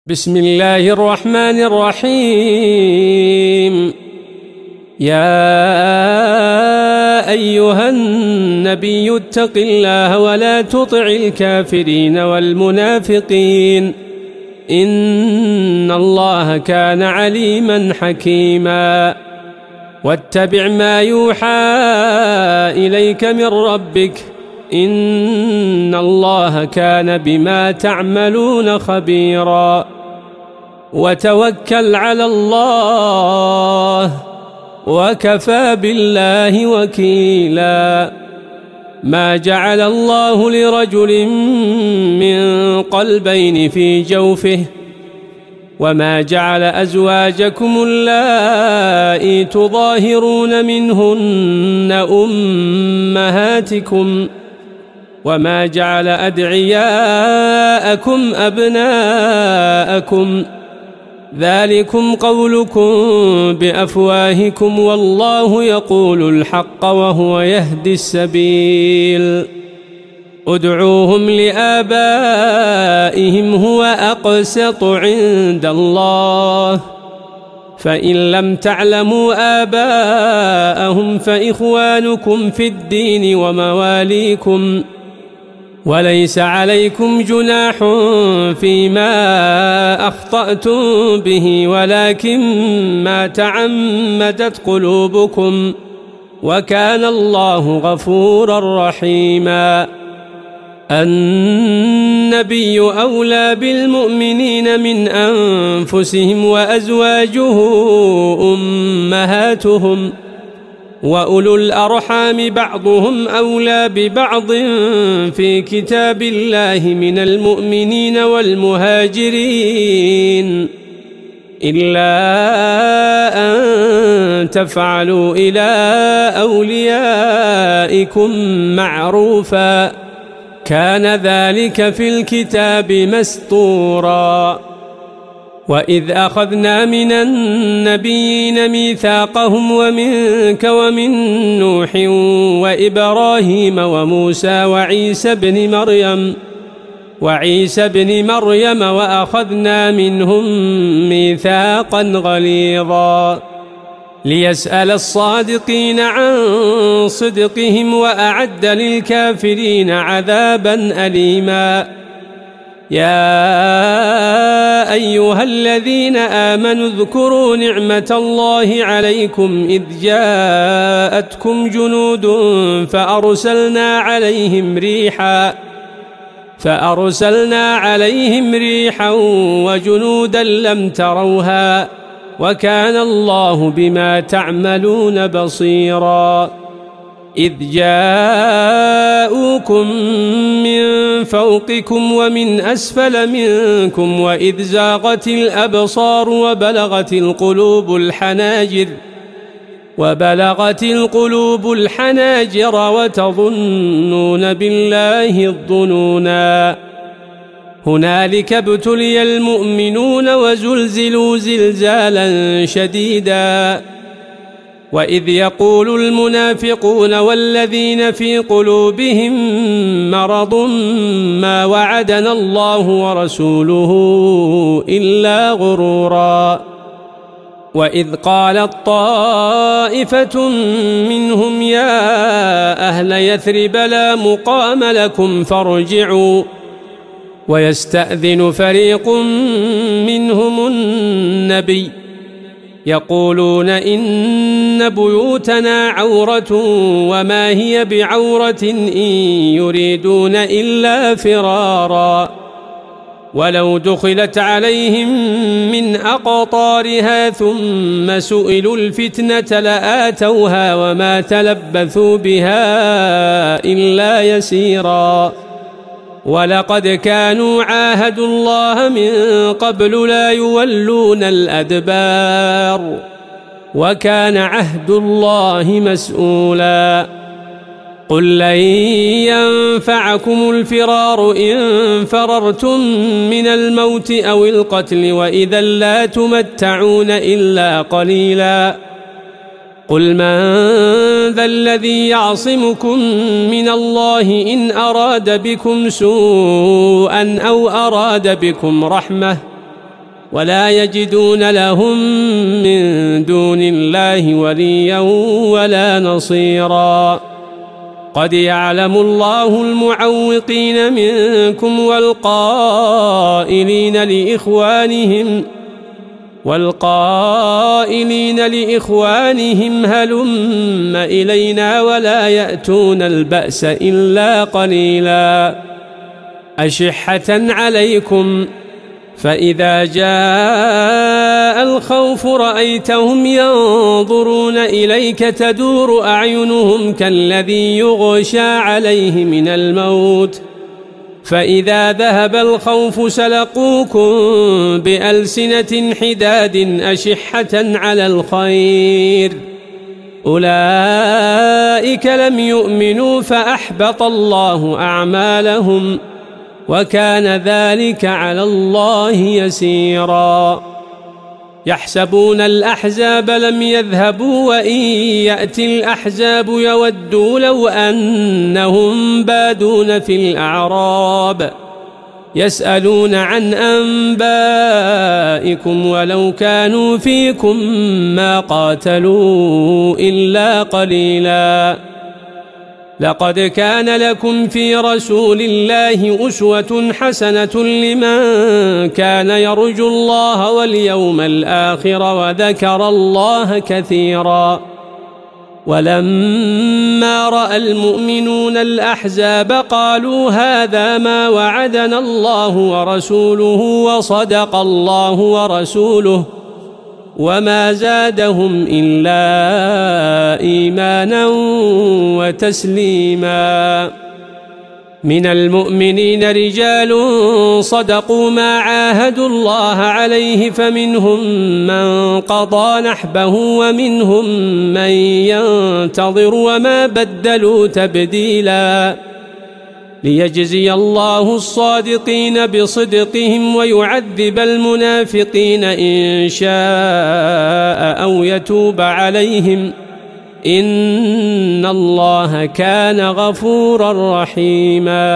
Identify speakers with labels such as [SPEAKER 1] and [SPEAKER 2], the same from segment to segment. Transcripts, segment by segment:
[SPEAKER 1] بسم الله الرحمن الرحيم. يا أيها النبي اتق الله ولا تطع الكافرين والمنافقين إن الله كان عليما حكيما. واتبع ما يوحى إليك من ربك إن الله كان بما تعملون خبيرا. وتوكل على الله وكفى بالله وكيلا. ما جعل الله لرجل من قلبين في جوفه وما جعل أزواجكم اللائي تظاهرون منهن أمهاتكم وما جعل أدعياءكم أبناءكم ذلكم قولكم بأفواهكم والله يقول الحق وهو يهدي السبيل. ادعوهم لآبائهم هو أقسط عند الله فإن لم تعلموا آباءهم فإخوانكم في الدين ومواليكم وليس عليكم جناح فيما أخطأتم به ولكن ما تعمدت قلوبكم وكان الله غفورا رحيما. النبي أولى بالمؤمنين من أنفسهم وأزواجه أمهاتهم وأولو الأرحام بعضهم أولى ببعض في كتاب الله من المؤمنين والمهاجرين إلا أن تفعلوا إلى أوليائكم معروفا كان ذلك في الكتاب مسطورا. وإذ أخذنا من النبيين ميثاقهم ومنك ومن نوح وإبراهيم وموسى وعيسى بن مريم وأخذنا منهم ميثاقا غليظا ليسأل الصادقين عن صدقهم وأعد للكافرين عذابا أليما. يا أيها الذين آمنوا اذكروا نعمة الله عليكم إذ جاءتكم جنود فأرسلنا عليهم ريحا وجنودا لم تروها وكان الله بما تعملون بصيرا. إذ جاءوكم من فوقكم ومن أسفل منكم وإذ زاغت الأبصار وبلغت القلوب الحناجر وتظنون بالله الظنونا. هنالك ابتلي المؤمنون وزلزلوا زلزالا شديدا. وإذ يقول المنافقون والذين في قلوبهم مرض ما وعدنا الله ورسوله إلا غرورا. وإذ قالت طائفة منهم يا أهل يثرب لا مقام لكم فارجعوا ويستأذن فريق منهم النبي يقولون إن بيوتنا عورة وما هي بعورة إن يريدون إلا فرارا. ولو دخلت عليهم من أقطارها ثم سئلوا الفتنة لآتوها وما تلبثوا بها إلا يسيرا. ولقد كانوا عاهدوا الله من قبل لا يولون الأدبار وكان عهد الله مسؤولا. قل لن ينفعكم الفرار إن فررتم من الموت أو القتل وإذا لا تمتعون إلا قليلا. قل من ذا الذي يعصمكم من الله إن أراد بكم سوءا أو أراد بكم رحمة ولا يجدون لهم من دون الله وليا ولا نصيرا. قد يعلم الله المعوقين منكم والقائلين لإخوانهم هلم إلينا ولا يأتون البأس إلا قليلا. أشحة عليكم فإذا جاء الخوف رأيتهم ينظرون إليك تدور أعينهم كالذي يغشى عليه من الموت فإذا ذهب الخوف سلقوكم بألسنة حداد أشحة على الخير أولئك لم يؤمنوا فأحبط الله أعمالهم وكان ذلك على الله يسيرا. يحسبون الأحزاب لم يذهبوا وإن يأتي الأحزاب يودوا لو أنهم بادون في الأعراب يسألون عن أنبائكم ولو كانوا فيكم ما قاتلوا إلا قليلا. لقد كان لكم في رسول الله أسوة حسنة لمن كان يرجو الله واليوم الآخر وذكر الله كثيرا. ولما رأى المؤمنون الأحزاب قالوا هذا ما وعدنا الله ورسوله وصدق الله ورسوله وما زادهم إلا إيمانا وتسليما. من المؤمنين رجال صدقوا ما عاهدوا الله عليه فمنهم من قضى نحبه ومنهم من ينتظر وما بدلوا تبديلا. ليجزي الله الصادقين بصدقهم ويعذب المنافقين إن شاء أو يتوب عليهم إن الله كان غفورا رحيما.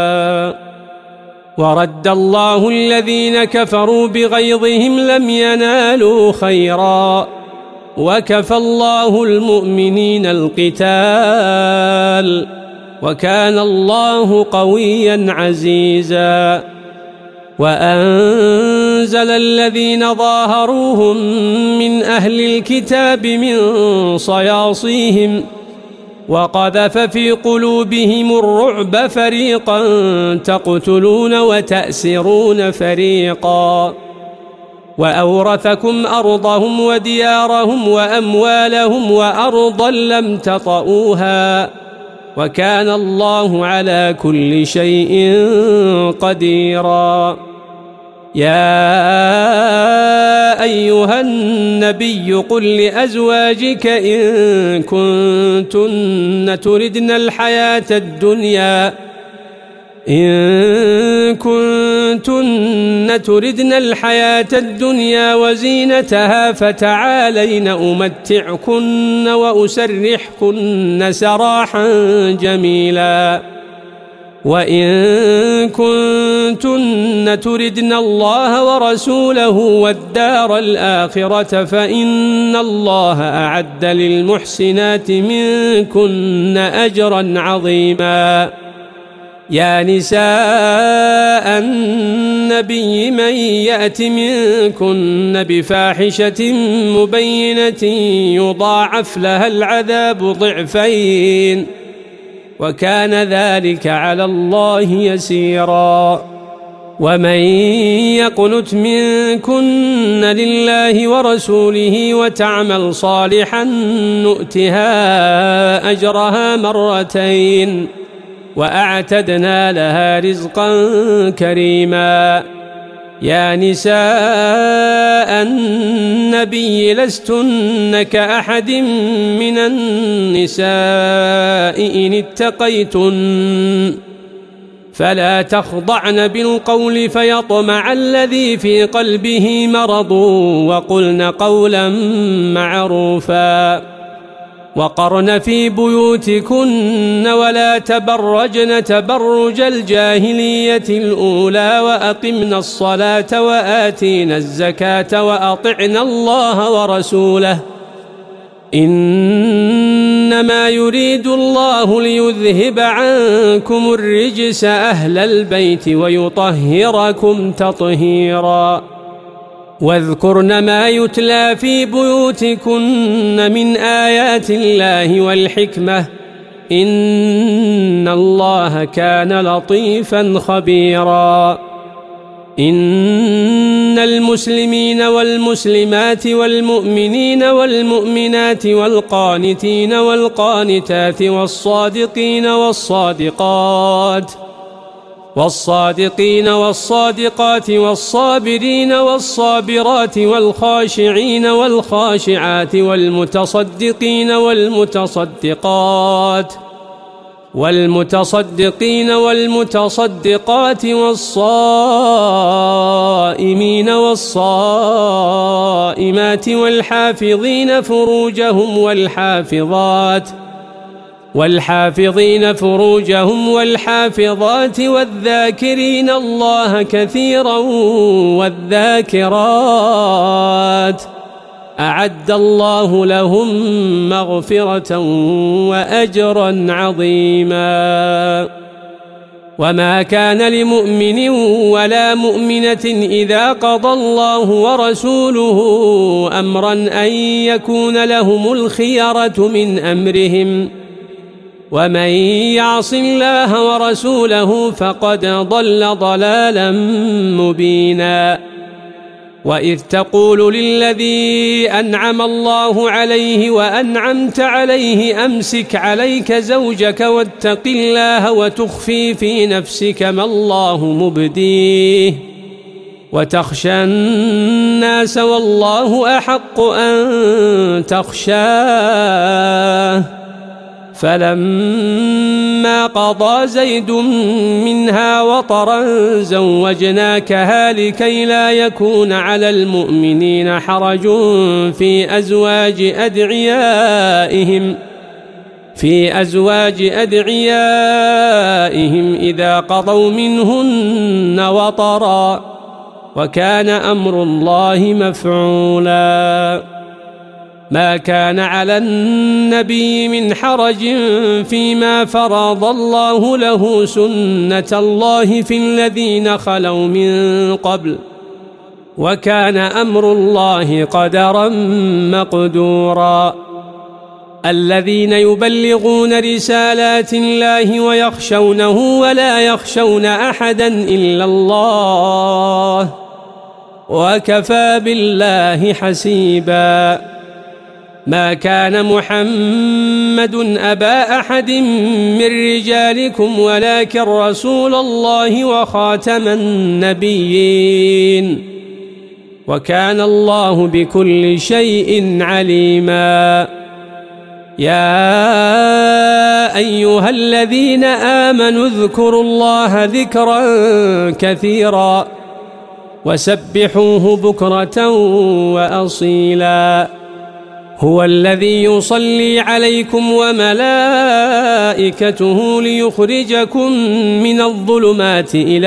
[SPEAKER 1] ورد الله الذين كفروا بغيظهم لم ينالوا خيرا وكفى الله المؤمنين القتال وكان الله قويا عزيزا. وأنزل الذين ظاهروهم من أهل الكتاب من صياصيهم وقذف في قلوبهم الرعب فريقا تقتلون وتأسرون فريقا. وأورثكم أرضهم وديارهم وأموالهم وأرضا لم تطئوها وكان الله على كل شيء قديرا. يا أيها النبي قل لأزواجك إن كنتن تردن الحياة الدنيا وزينتها فتعالين أمتعكن وأسرحكن سراحا جميلا. وإن كنتن تردن الله ورسوله والدار الآخرة فإن الله أعد للمحسنات منكن أجرا عظيما. يا نساء النبي من يأت منكن بفاحشة مبينة يضاعف لها العذاب ضعفين وكان ذلك على الله يسيرا. ومن يقنت منكن لله ورسوله وتعمل صالحا نؤتها أجرها مرتين وأعتدنا لها رزقا كريما. يا نساء النبي لستن كأحد من النساء إن اتقيتن فلا تخضعن بالقول فيطمع الذي في قلبه مرض وقلن قولا معروفا. وقرن في بيوتكن ولا تبرجن تبرج الجاهلية الأولى وأقمنا الصلاة وآتينا الزكاة وأطعنا الله ورسوله إنما يريد الله ليذهب عنكم الرجس أهل البيت ويطهركم تطهيرا واذكرن ما يتلى في بيوتكن من آيات الله والحكمة إن الله كان لطيفا خبيرا إن المسلمين والمسلمات والمؤمنين والمؤمنات والقانتين والقانتات والصادقين والصادقات والصابرين والصابرات والخاشعين والخاشعات والمتصدقين والمتصدقات والصائمين والصائمات والحافظين فروجهم والحافظات والذاكرين الله كثيرا والذاكرات أعد الله لهم مغفرة وأجرا عظيما وما كان لمؤمن ولا مؤمنة إذا قضى الله ورسوله أمرا أن يكون لهم الخيرة من أمرهم ومن يعص الله ورسوله فقد ضل ضلالا مبينا وإذ تقول للذي أنعم الله عليه وأنعمت عليه أمسك عليك زوجك واتق الله وتخفي في نفسك ما الله مبديه وتخشى الناس والله أحق أن تخشاه فلما قضى زيد منها وطرا زوجناكها لكي لا يكون على المؤمنين حرج في أزواج أدعيائهم إذا قضوا منهن وطرا وكان أمر الله مفعولا ما كان على النبي من حرج فيما فرض الله له سنة الله في الذين خلوا من قبل وكان أمر الله قدرا مقدورا الذين يبلغون رسالات الله ويخشونه ولا يخشون أحدا إلا الله وكفى بالله حسيبا ما كان محمد أبا أحد من رجالكم ولكن رسول الله وخاتم النبيين وكان الله بكل شيء عليما يا أيها الذين آمنوا اذكروا الله ذكرا كثيرا وسبحوه بكرة وأصيلا هو الذي يصلي عليكم وملائكته ليخرجكم من الظلمات إلى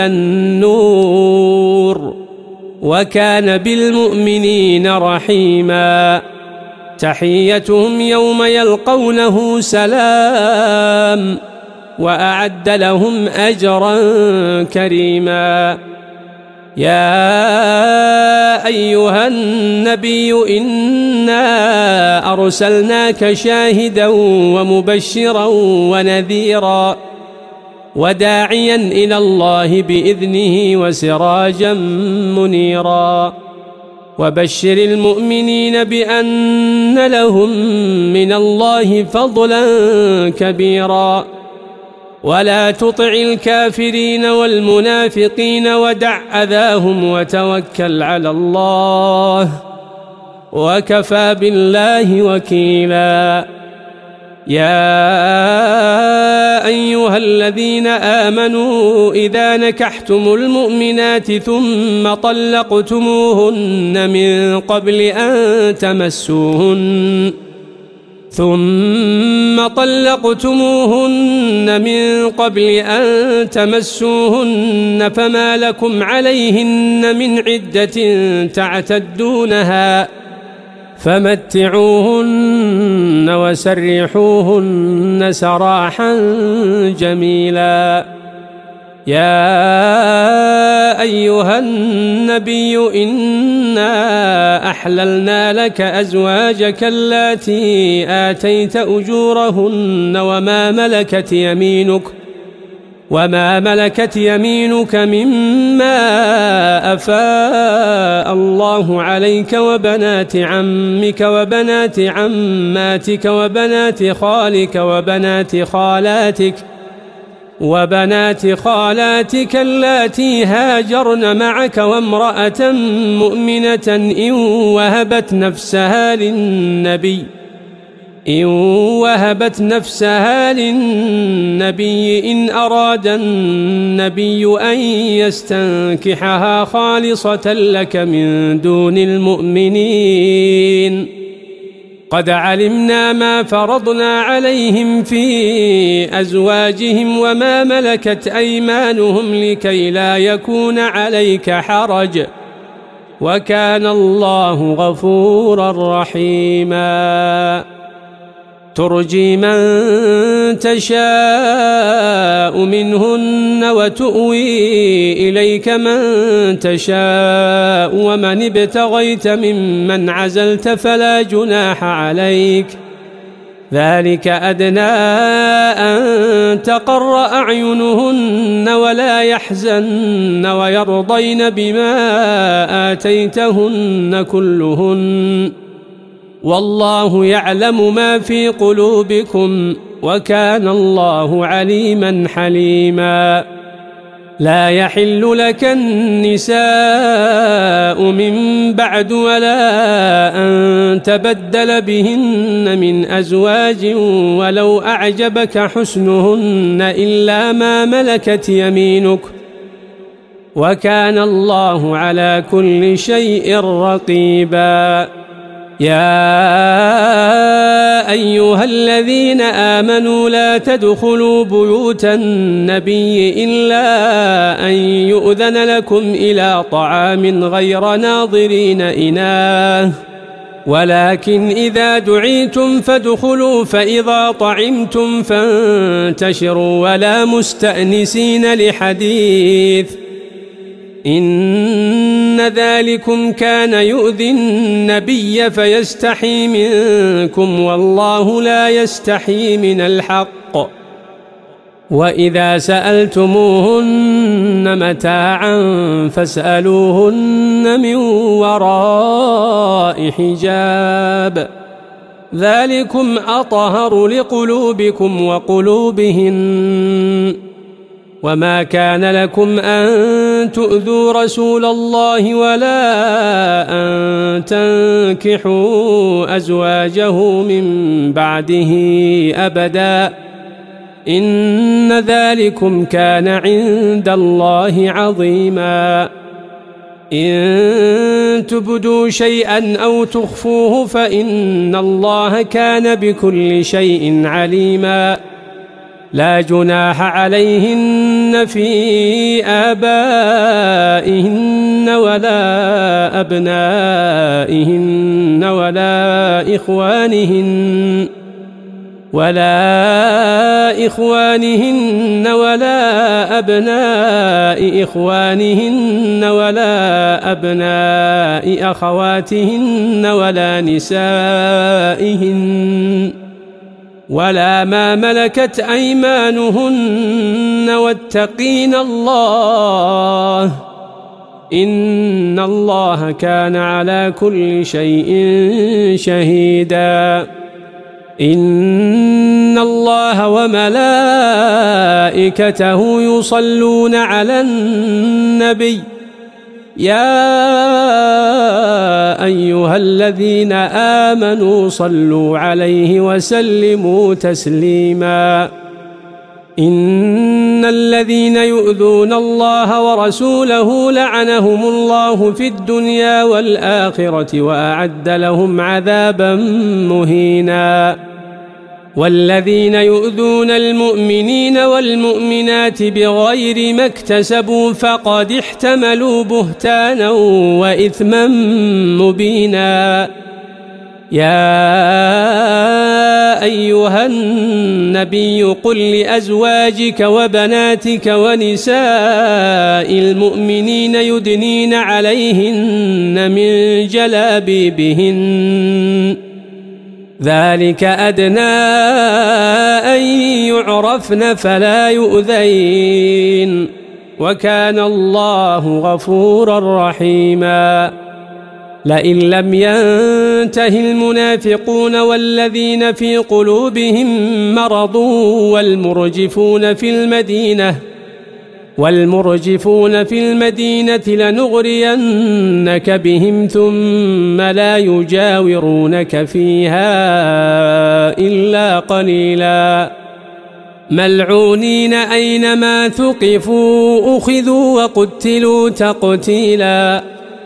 [SPEAKER 1] النور وكان بالمؤمنين رحيما تحيتهم يوم يلقونه سلام وأعد لهم أجرا كريما يا أيها النبي إنا أرسلناك شاهدا ومبشرا ونذيرا وداعيا إلى الله بإذنه وسراجا منيرا وبشر المؤمنين بأن لهم من الله فضلا كبيرا ولا تطع الكافرين والمنافقين ودع أذاهم وتوكل على الله وكفى بالله وكيلا يا أيها الذين آمنوا إذا نكحتم المؤمنات ثم طلقتموهن من قبل أن تمسوهن ثم طلقتموهن من قبل أن تمسوهن فما لكم عليهن من عدة تعتدونها فمتعوهن وسرحوهن سراحا جميلا. يا أيها النبي إنا أحللنا لك أزواجك اللاتي آتيت أجورهن وما ملكت يمينك مما أفاء الله عليك وبنات عمك وبنات عماتك وبنات خالك وبنات خالاتك اللاتي هاجرن معك وامرأة مؤمنة إن وهبت نفسها للنبي إن أراد النبي أن يستنكحها خالصة لك من دون المؤمنين. قد علمنا ما فرضنا عليهم في أزواجهم وما ملكت أيمانهم لكي لا يكون عليك حرج وكان الله غفورا رحيما. ترجي من تشاء منهن وتؤوي إليك من تشاء ومن ابتغيت ممن عزلت فلا جناح عليك ذلك أدنى أن تقر أعينهن ولا يحزن ويرضين بما آتيتهن كلهن والله يعلم ما في قلوبكم وكان الله عليما حليما. لا يحل لك النساء من بعد ولا أن تبدل بهن من أزواج ولو أعجبك حسنهن إلا ما ملكت يمينك وكان الله على كل شيء رقيبا. يا أيها الذين آمنوا لا تدخلوا بيوت النبي إلا أن يؤذن لكم إلى طعام غير ناظرين إناه ولكن إذا دعيتم فادخلوا فإذا طعمتم فانتشروا ولا مستأنسين لحديث إن ذلكم كان يؤذي النبي فيستحي منكم والله لا يستحي من الحق. وإذا سألتموهن متاعا فاسألوهن من وراء حجاب ذلكم أطهر لقلوبكم وقلوبهن. وما كان لكم أن تؤذوا رسول الله ولا أن تنكحوا أزواجه من بعده أبدا إن ذلكم كان عند الله عظيما. إن تبدوا شيئا أو تخفوه فإن الله كان بكل شيء عليما. لا جناح عليهن في آبائهن ولا أبنائهن ولا إخوانهن ولا أبناء إخوانهن ولا أبناء أخواتهن ولا نسائهن ولا ما ملكت أيمانهن واتقين الله إن الله كان على كل شيء شهيدا. إن الله وملائكته يصلون على النبي يا أيها الذين آمنوا صلوا عليه وسلموا تسليما. إن الذين يؤذون الله ورسوله لعنهم الله في الدنيا والآخرة وأعد لهم عذابا مهينا. والذين يؤذون المؤمنين والمؤمنات بغير ما اكتسبوا فقد احتملوا بهتانا وإثما مبينا. يا أيها النبي قل لأزواجك وبناتك ونساء المؤمنين يدنين عليهن من جلابيبهن ذلك أدنى أن يعرفن فلا يؤذين وكان الله غفورا رحيما. لئن لم ينته المنافقون والذين في قلوبهم مرض والمرجفون في المدينة لنغرينك بهم ثم لا يجاورونك فيها إلا قليلا ملعونين أينما ثقفوا أخذوا وقتلوا تقتيلا.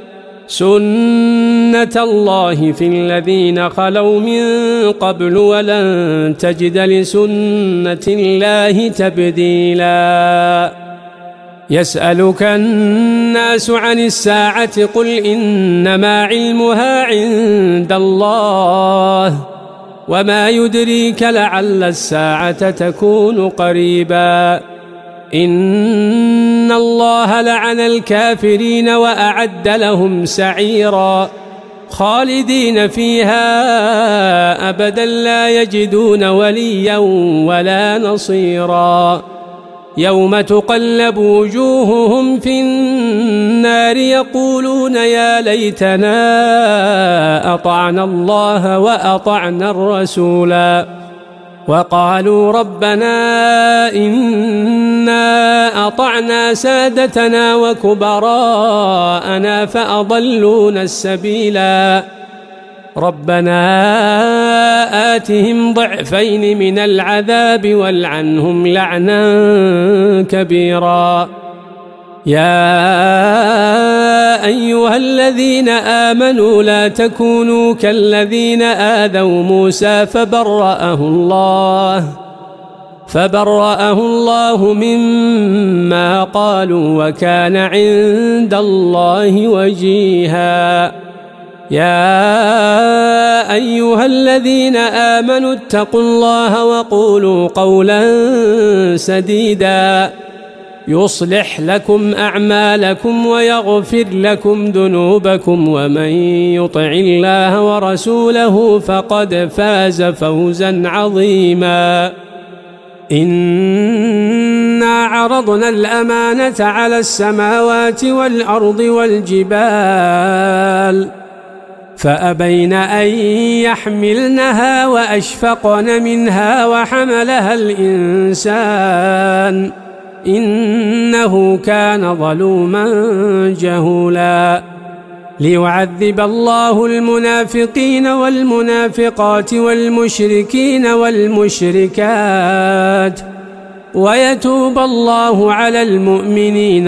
[SPEAKER 1] سنة الله في الذين خلوا من قبل ولن تجد لسنة الله تبديلا. يسألك الناس عن الساعة قل إنما علمها عند الله وما يدريك لعل الساعة تكون قريبا. إن الله لعن الكافرين وأعد لهم سعيرا خالدين فيها أبدا لا يجدون وليا ولا نصيرا. يوم تقلب وجوههم في النار يقولون يا ليتنا أطعنا الله وأطعنا الرسولا وقالوا ربنا إنا أطعنا سادتنا وكبراءنا فأضلونا السبيلا. ربنا آتهم ضعفين من العذاب والعنهم لعنا كبيرا. يا أيها الذين آمنوا لا تكونوا كالذين آذوا موسى فبرأه الله مما قالوا وكان عند الله وجيها. يا أيها الذين آمنوا اتقوا الله وقولوا قولا سديدا يصلح لكم أعمالكم ويغفر لكم ذنوبكم ومن يطع الله ورسوله فقد فاز فوزا عظيما. إنا عرضنا الأمانة على السماوات والأرض والجبال فأبين أن يحملنها وأشفقن منها وحملها الإنسان إنه كان ظلوما جهولا. ليعذب الله المنافقين والمنافقات والمشركين والمشركات ويتوب الله على المؤمنين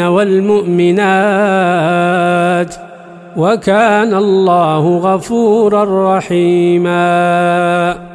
[SPEAKER 1] والمؤمنات وكان الله غفورا رحيما.